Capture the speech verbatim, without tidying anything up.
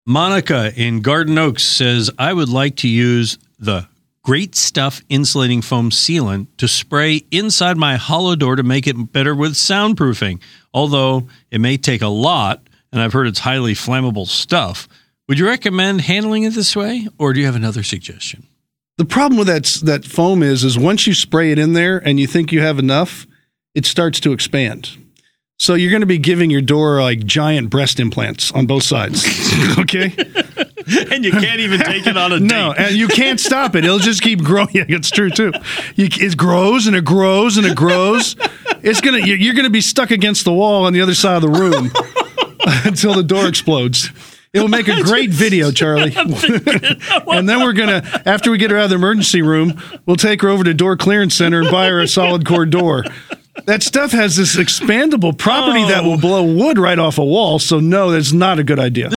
Monica in Garden Oaks says, I would like to use the Great Stuff insulating foam sealant to spray inside my hollow door to make it better with soundproofing. Although it may take a lot, and I've heard it's highly flammable stuff. Would you recommend handling it this way, or do you have another suggestion? The problem with that that foam is, is once you spray it in there and you think you have enough, it starts to expand. So you're going to be giving your door like giant breast implants on both sides. Okay? And you can't even take it on a date. No, and you can't stop it. It'll just keep growing. Yeah, it's true too. You, it grows and it grows and it grows. It's gonna. You're going to be stuck against the wall on the other side of the room until the door explodes. It will make a great video, Charlie. And then we're going to, after we get her out of the emergency room, we'll take her over to Door Clearance Center and buy her a solid core door. That stuff has this expandable property oh. that will blow wood right off a wall. So no, that's not a good idea.